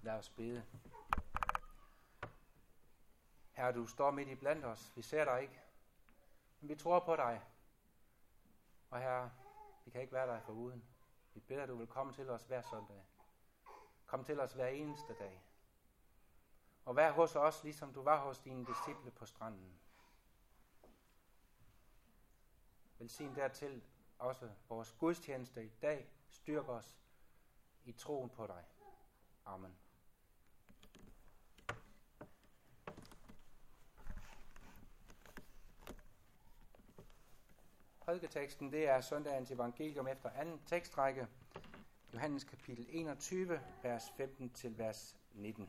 Lad os bede. Herre, du står midt i blandt os. Vi ser dig ikke, men vi tror på dig. Og Herre, vi kan ikke være dig foruden. Vi beder, at du vil komme til os hver søndag. Kom til os hver eneste dag. Og vær hos os, ligesom du var hos dine disciple på stranden. Velsign dertil også vores gudstjeneste i dag. Styrk os i troen på dig. Amen. Prædiketeksten, det er søndagens evangelium efter anden tekstrække. Johannes kapitel 21, vers 15 til vers 19.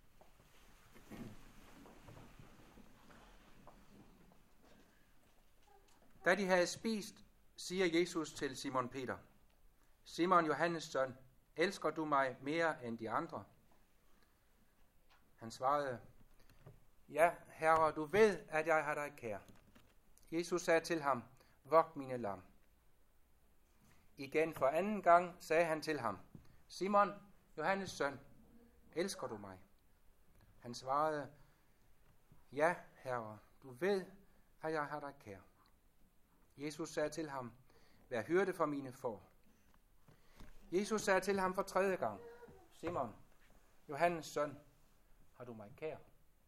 Da de havde spist, siger Jesus til Simon Peter: Simon, Johannes søn, elsker du mig mere end de andre? Han svarede: Ja, Herre, du ved, at jeg har dig kær. Jesus sagde til ham: Vogt mine lam. Igen for anden gang sagde han til ham: Simon, Johannes søn, elsker du mig? Han svarede: Ja, Herre, du ved, at jeg har dig kær. Jesus sagde til ham: Vær hyrde for mine får. Jesus sagde til ham for tredje gang: Simon, Johannes søn, har du mig kær?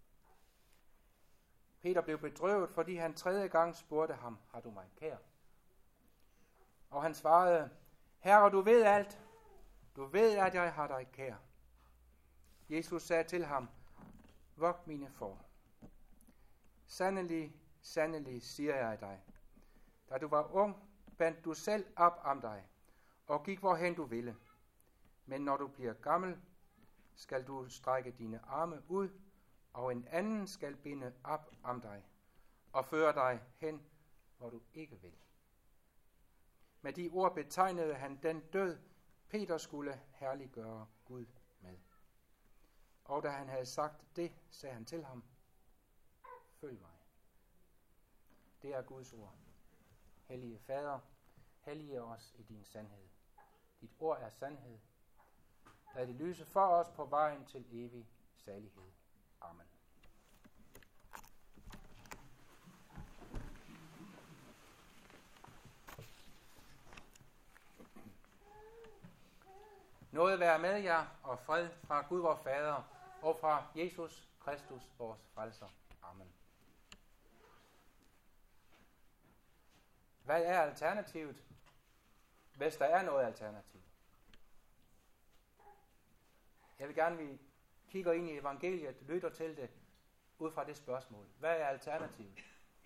Peter blev bedrøvet, fordi han tredje gang spurgte ham: Har du mig kær? Og han svarede: Herre, du ved alt. Du ved, at jeg har dig kær. Jesus sagde til ham: Vogt mine får. Sandelig, sandelig, siger jeg dig. Da du var ung, bandt du selv op om dig, og gik hvorhen du ville. Men når du bliver gammel, skal du strække dine arme ud, og en anden skal binde op om dig, og føre dig hen, hvor du ikke vil. Med de ord betegnede han den død, Peter skulle herliggøre Gud med. Og da han havde sagt det, sagde han til ham: Følg mig. Det er Guds ord. Hellige Fader, hellige os i din sandhed. Dit ord er sandhed. Lad det lyse for os på vejen til evig salighed. Amen. Nåde være med jer, og fred fra Gud vor Fader, og fra Jesus Kristus, vores frelser. Amen. Hvad er alternativet, hvis der er noget alternativ? Jeg vil gerne, vi kigger ind i evangeliet, lytter til det, ud fra det spørgsmål. Hvad er alternativet?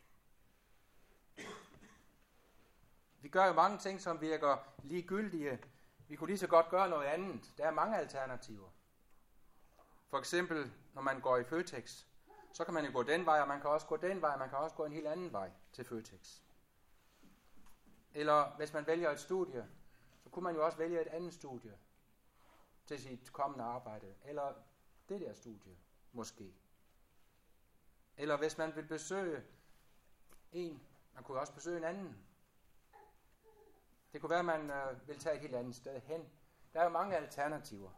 Vi gør jo mange ting, som virker ligegyldige. Vi kunne lige så godt gøre noget andet. Der er mange alternativer. For eksempel, når man går i Føtex, så kan man jo gå den vej, og man kan også gå den vej, man kan også gå en helt anden vej til Føtex. Eller hvis man vælger et studie, så kunne man jo også vælge et andet studie til sit kommende arbejde. Eller det der studie, måske. Eller hvis man vil besøge en, man kunne også besøge en anden. Det kunne være, at man vil tage et helt andet sted hen. Der er jo mange alternativer.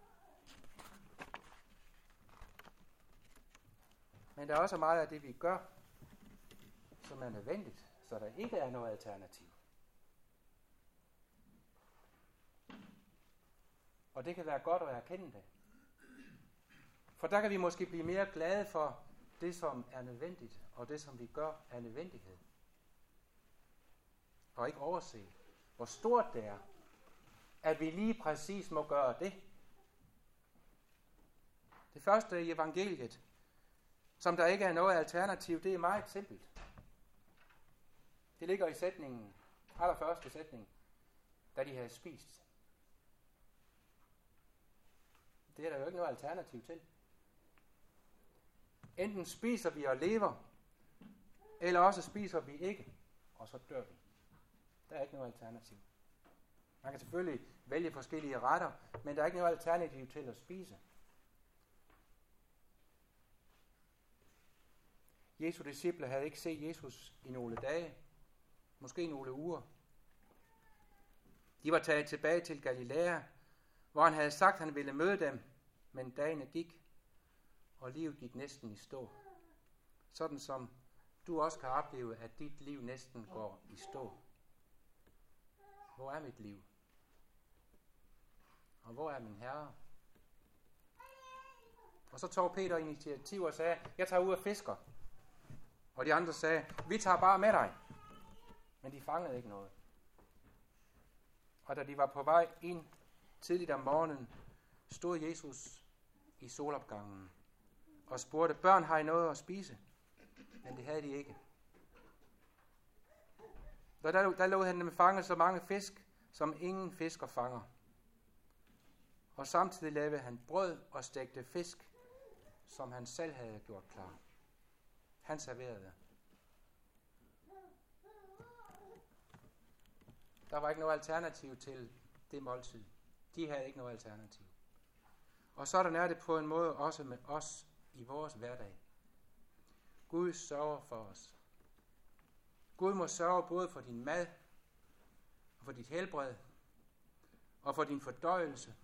Men der er også meget af det, vi gør, som er nødvendigt, så der ikke er noget alternativ. Og det kan være godt at erkende det. For der kan vi måske blive mere glade for det, som er nødvendigt, og det, som vi gør, er nødvendighed. Og ikke overse, hvor stort det er, at vi lige præcis må gøre det. Det første i evangeliet, som der ikke er noget alternativ, det er meget simpelt. Det ligger i sætningen, allerførste sætning, da de havde spist. Det er der jo ikke noget alternativ til. Enten spiser vi og lever, eller også spiser vi ikke, og så dør vi. Der er ikke noget alternativ. Man kan selvfølgelig vælge forskellige retter, men der er ikke noget alternativ til at spise. Jesu disciple havde ikke set Jesus i nogle dage, måske nogle uger. De var taget tilbage til Galilea, hvor han havde sagt, at han ville møde dem, men dagene gik, og livet gik næsten i stå. Sådan som du også kan opleve, at dit liv næsten går i stå. Hvor er mit liv? Og hvor er min Herre? Og så tog Peter initiativ og sagde, jeg tager ud og fisker. Og de andre sagde, vi tager bare med dig. Men de fangede ikke noget. Og da de var på vej ind tidligt om morgenen, stod Jesus i solopgangen og spurgte, børn, har I noget at spise? Men det havde de ikke. Der lod han dem fange så mange fisk, som ingen fisker fanger. Og samtidig lavede han brød og stegte fisk, som han selv havde gjort klar. Han serverede. Der var ikke noget alternativ til det måltid. De havde ikke noget alternativ. Og sådan er det på en måde også med os i vores hverdag. Gud sørger for os. Gud må sørge både for din mad, og for dit helbred, og for din fordøjelse.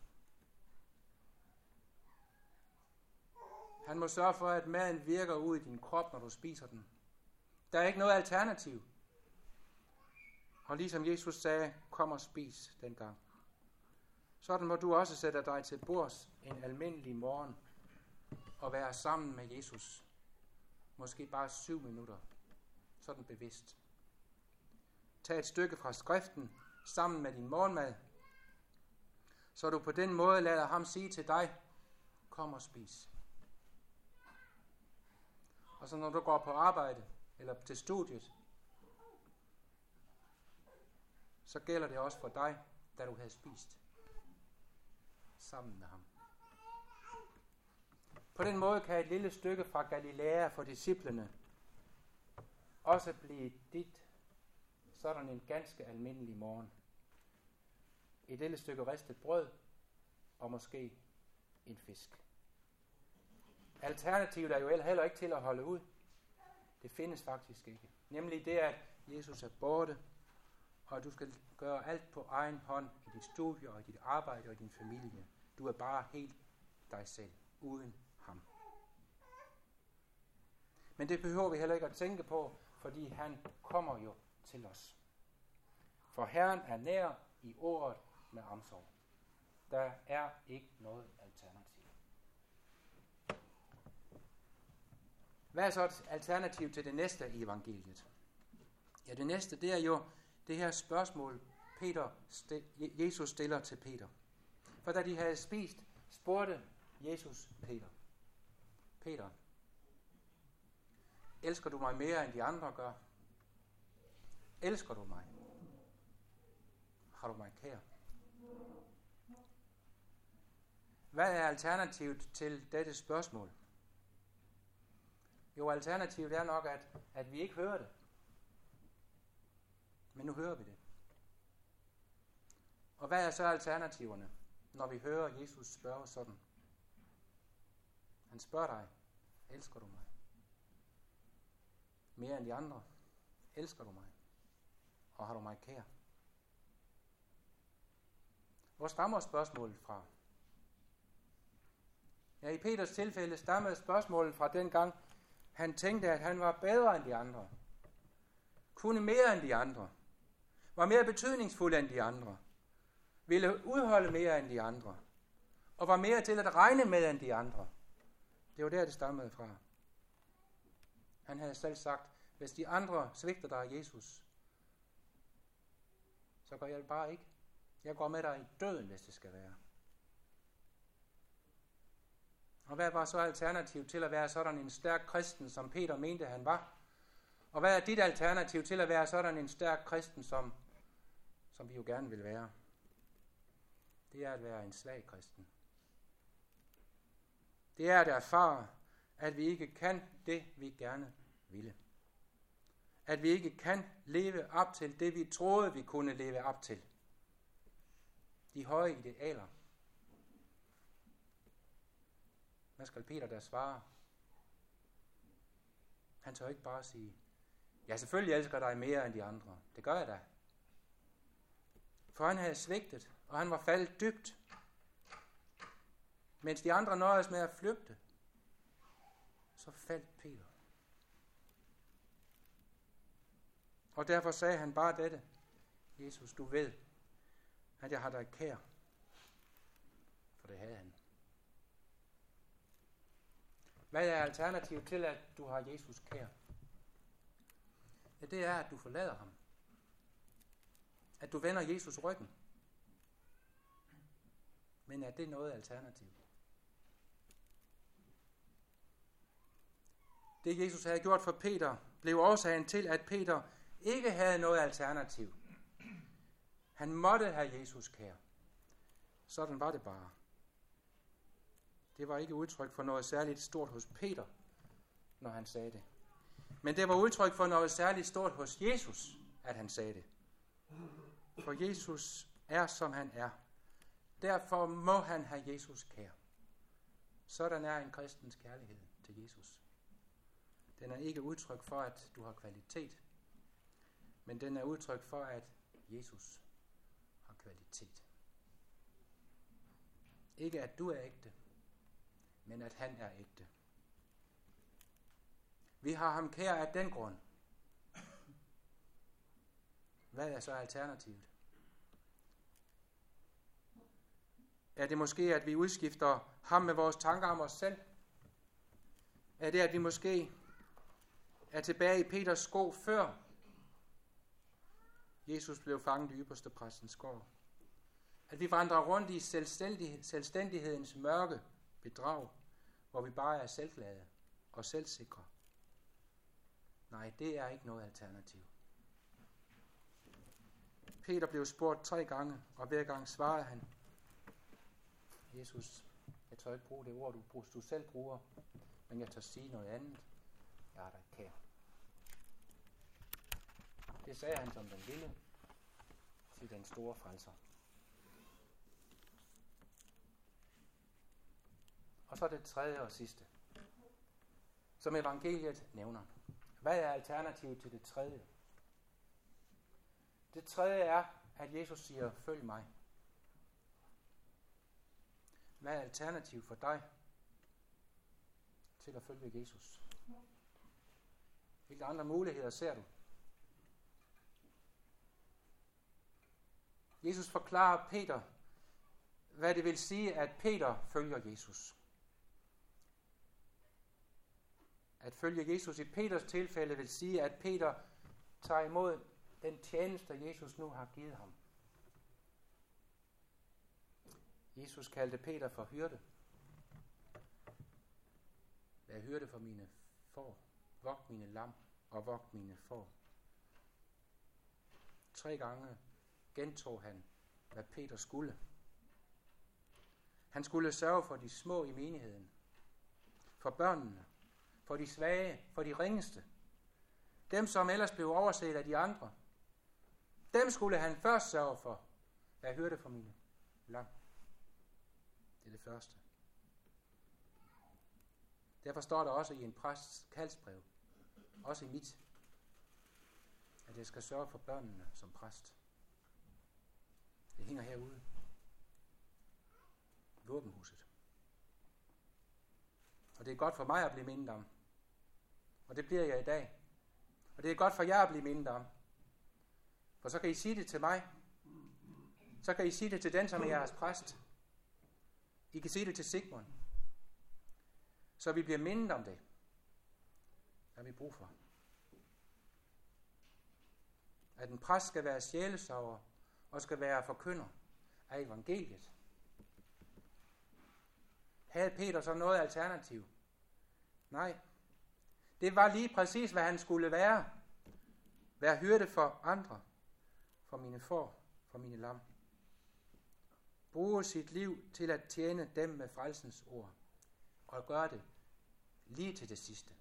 Han må sørge for, at maden virker ud i din krop, når du spiser den. Der er ikke noget alternativ. Og ligesom Jesus sagde, kom og spis dengang. Sådan må du også sætte dig til bords en almindelig morgen og være sammen med Jesus. Måske bare 7 minutter. Sådan bevidst. Tag et stykke fra skriften sammen med din morgenmad, så du på den måde lader ham sige til dig, kom og spis. Og så når du går på arbejde eller til studiet, så gælder det også for dig, da du havde spist sammen med ham. På den måde kan et lille stykke fra Galilea for disciplene også blive dit sådan en ganske almindelig morgen. Et lille stykke ristet brød og måske en fisk. Alternativet er jo heller ikke til at holde ud. Det findes faktisk ikke. Nemlig det, at Jesus er borte, og at du skal gøre alt på egen hånd i dit studie og i dit arbejde og i din familie. Du er bare helt dig selv, uden ham. Men det behøver vi heller ikke at tænke på, fordi han kommer jo til os. For Herren er nær i ordet med omsorg. Der er ikke noget alternativ. Hvad er så et alternativ til det næste i evangeliet? Ja, det næste, det er jo det her spørgsmål, Jesus stiller til Peter. For da de havde spist, spurgte Jesus Peter. Peter, elsker du mig mere end de andre gør? Elsker du mig? Har du mig kær? Hvad er alternativet til dette spørgsmål? Jo, alternativet er nok, at vi ikke hører det. Men nu hører vi det. Og hvad er så alternativerne, når vi hører Jesus spørge sådan? Han spørger dig, elsker du mig? Mere end de andre, elsker du mig? Og har du mig kær? Hvor stammer spørgsmålet fra? Ja, i Peters tilfælde stammede spørgsmålet fra den gang, han tænkte, at han var bedre end de andre. Kunne mere end de andre. Var mere betydningsfuld end de andre. Ville udholde mere end de andre. Og var mere til at regne med end de andre. Det var der, det stammede fra. Han havde selv sagt, hvis de andre svigter dig, Jesus, så går jeg bare ikke. Jeg går med dig i døden, hvis det skal være. Og hvad var så alternativ til at være sådan en stærk kristen, som Peter mente, han var? Og hvad er dit alternativ til at være sådan en stærk kristen, som vi jo gerne vil være? Det er at være en svag kristen. Det er at erfare, at vi ikke kan det, vi gerne ville. At vi ikke kan leve op til det, vi troede, vi kunne leve op til. De høje idealer. Hvad skal Peter der svare? Han tør ikke bare sige, ja, selvfølgelig elsker dig mere end de andre. Det gør jeg da. For han havde svigtet, og han var faldet dybt. Mens de andre nøjes med at flygte, så faldt Peter. Og derfor sagde han bare dette: Jesus, du ved, at jeg har dig kær. For det havde han. Hvad er alternativet til, at du har Jesus kær? Ja, det er, at du forlader ham. At du vender Jesus ryggen. Men er det noget alternativ? Det Jesus havde gjort for Peter, blev årsagen til, at Peter ikke havde noget alternativ. Han måtte have Jesus kær. Sådan var det bare. Det var ikke udtryk for noget særligt stort hos Peter, når han sagde det. Men det var udtryk for noget særligt stort hos Jesus, at han sagde det. For Jesus er, som han er. Derfor må han have Jesus kær. Sådan er en kristens kærlighed til Jesus. Den er ikke udtryk for, at du har kvalitet, men den er udtryk for, at Jesus har kvalitet. Ikke at du er ægte, men at han er ægte. Vi har ham kær af den grund. Hvad er så alternativet? Er det måske, at vi udskifter ham med vores tanker om os selv? Er det, at vi måske er tilbage i Peters sko før Jesus blev fanget i ypperste præstens gård? At vi vandrer rundt i selvstændighedens mørke bedrag, hvor vi bare er selvglade og selvsikre? Nej, det er ikke noget alternativ. Peter blev spurgt 3 gange, og hver gang svarede han: Jesus, jeg tør ikke bruge det ord, du selv bruger, men jeg tør sige noget andet. Jeg har dig kær. Det sagde han som den lille til den store frelser. Og så det tredje og sidste, som evangeliet nævner. Hvad er alternativet til det tredje? Det tredje er, at Jesus siger: følg mig. Hvad er alternativet for dig til at følge Jesus? Hvilke andre muligheder ser du? Jesus forklarer Peter, hvad det vil sige, at Peter følger Jesus. At følge Jesus i Peters tilfælde vil sige, at Peter tager imod den tjeneste, Jesus nu har givet ham. Jesus kaldte Peter for hyrde. Vær hyrde for mine får, vogt mine lam og vogt mine får. 3 gange gentog han, hvad Peter skulle. Han skulle sørge for de små i menigheden, for børnene, for de svage, for de ringeste. Dem, som ellers blev overset af de andre. Dem skulle han først sørge for. Jeg hørte for mine lam. Det er det første. Derfor står der også i en præsts kaldsbrev, også i mit, at jeg skal sørge for børnene som præst. Det hænger herude. Våbenhuset. Og det er godt for mig at blive mindet om. Og det bliver jeg i dag. Og det er godt for jer at blive mindet om. For så kan I sige det til mig. Så kan I sige det til den, som er jeres præst. I kan sige det til Sigmund. Så vi bliver mindet om det. Hvad har vi brug for? At en præst skal være sjælesørger og skal være forkynder af evangeliet. Havde Peter så noget alternativ? Nej. Det var lige præcis, hvad han skulle være. Være hyrde for andre. For mine får, for mine lam. Bruge sit liv til at tjene dem med frelsens ord. Og gøre det lige til det sidste.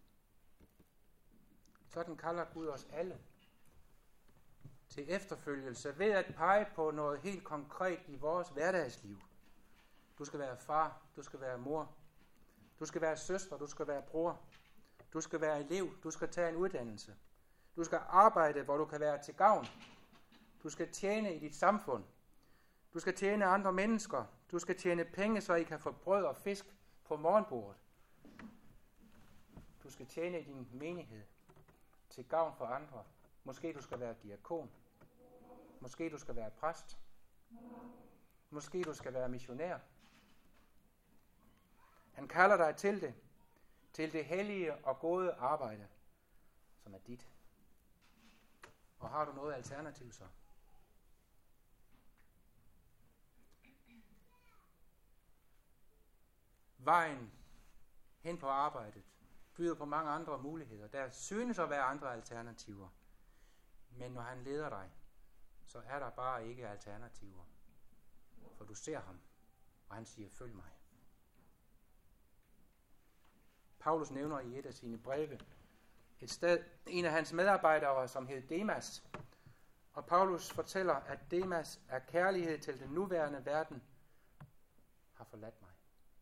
Sådan kalder Gud os alle til efterfølgelse ved at pege på noget helt konkret i vores hverdagsliv. Du skal være far, du skal være mor, du skal være søster, du skal være bror, du skal være elev, du skal tage en uddannelse, du skal arbejde, hvor du kan være til gavn, du skal tjene i dit samfund, Du skal tjene andre mennesker. Du skal tjene penge, så I kan få brød og fisk på morgenbordet. Du skal tjene i din menighed til gavn for andre. Måske du skal være diakon. Måske du skal være præst. Måske du skal være missionær. Han kalder dig til det hellige og gode arbejde, som er dit. Og har du noget alternativ så? Vejen hen på arbejdet byder på mange andre muligheder. Der synes at være andre alternativer. Men når han leder dig, så er der bare ikke alternativer. For du ser ham, og han siger, følg mig. Paulus nævner i et af sine breve et sted, en af hans medarbejdere, som hed Demas. Og Paulus fortæller, at Demas af kærlighed til den nuværende verden har forladt mig.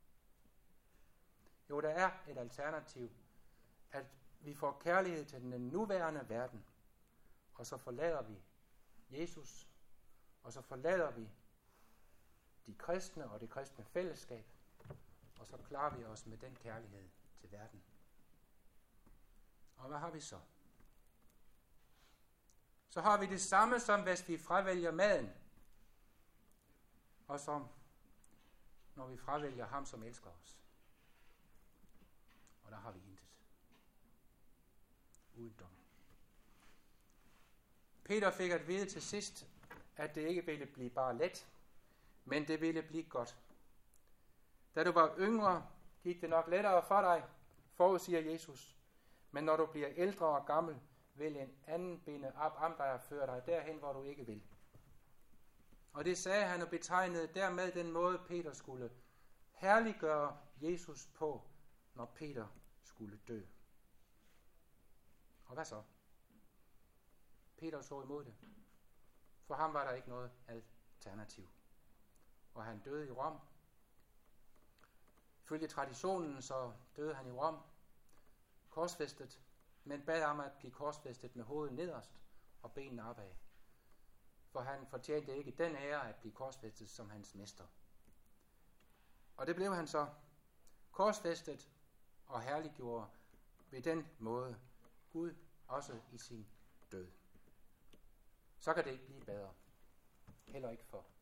Jo, der er et alternativ, at vi får kærlighed til den nuværende verden, og så forlader vi Jesus, og så forlader vi de kristne og det kristne fællesskab, og så klarer vi os med den kærlighed til verden. Og hvad har vi så? Så har vi det samme, som hvis vi fravælger maden, og som når vi fravælger ham, som elsker os. Og der har vi intet. Uden dom. Peter fik at vide til sidst, at det ikke ville blive bare let, men det ville blive godt. Da du var yngre, gik det nok lettere for dig, forudsiger Jesus. Men når du bliver ældre og gammel, vil en anden binde op om dig og føre dig derhen, hvor du ikke vil. Og det sagde han og betegnede dermed den måde, Peter skulle herliggøre Jesus på, når Peter skulle dø. Og hvad så? Peter så imod det. For ham var der ikke noget alternativ. Og han døde i Rom. Ifølge traditionen så døde han i Rom, korsfæstet, men bad om at blive korsfæstet med hovedet nederst og benene opad. For han fortjente ikke den ære at blive korsfæstet som hans mester. Og det blev han så, korsfæstet og herliggjorde ved den måde Gud også i sin død. Så kan det ikke blive bedre. Heller ikke for